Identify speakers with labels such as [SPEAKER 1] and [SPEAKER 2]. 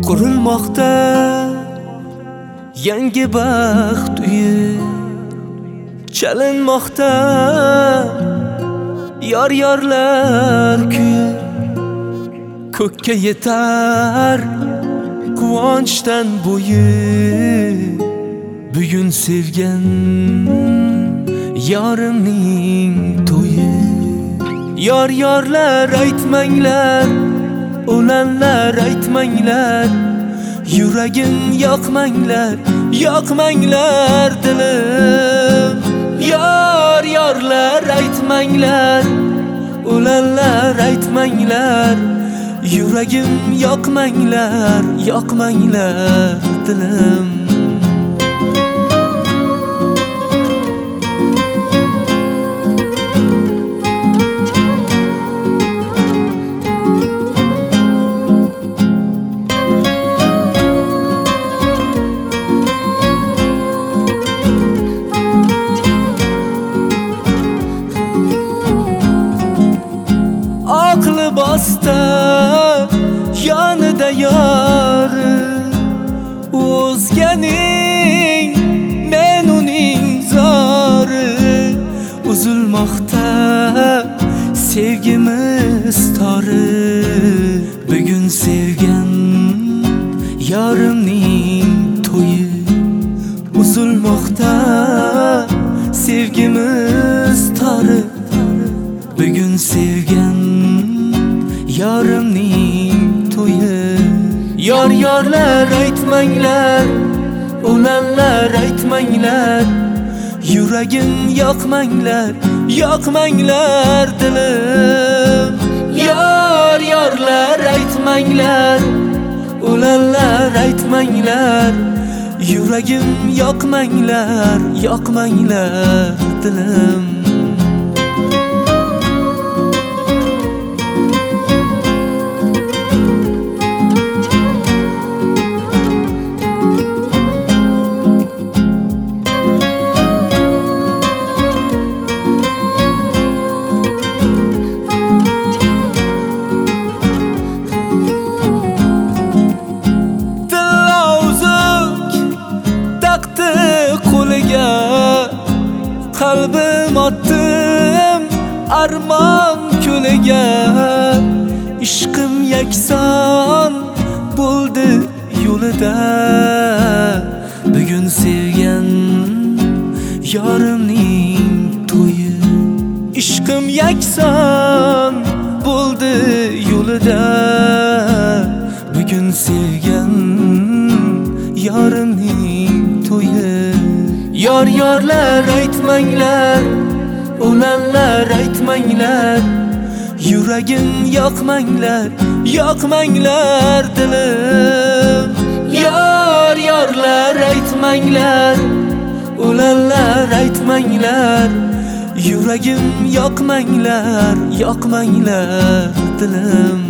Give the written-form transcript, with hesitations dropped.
[SPEAKER 1] Qurilmoqda yangi baxt uyi, chalinmoqda yor-yorlar kuyi. Ko'kka yetar quvonchdan bo'yi, bugun sevgan yorimning to'yi. Yor-yorlar aytmanglar, o'lanlar aytmanglar, yuragim yoqmanglar, yoqmanglar dilim. Yor-yorlar aytmanglar, o'lanlar aytmanglar, yuragim yoqmanglar, yoqmanglar dilim. Aqli bosta yonida yori, o'zganing men uning zori. Uzilmoqda sevgimiz tori, bugun sevgan yorimning to'yi. Uzilmoqda sevgimiz tori, bugun sevgan yorimning to'yi. Yor-yorlar aytmanglar, o'lanlar aytmanglar, yuragim yoqmanglar, yoqmanglar dilim. Yor-yorlar aytmanglar, o'lanlar aytmanglar, yuragim yoqmanglar, yoqmanglar dilim. Qo'liga qalbim otdim armon ko'liga. Ishqim yakson bo'ldi yo'lida, bugun sevgan yorimning to'yi. Ishqim yakson bo'ldi yo'lida, bugun sevgan yorimning to'yi. Yor-yorlar aytmanglar, o'lanlar aytmanglar, yuragim yoqmanglar, yoqmanglar dilim. Yor-yorlar aytmanglar, o'lanlar aytmanglar, yuragim yoqmanglar, yoqmanglar dilim.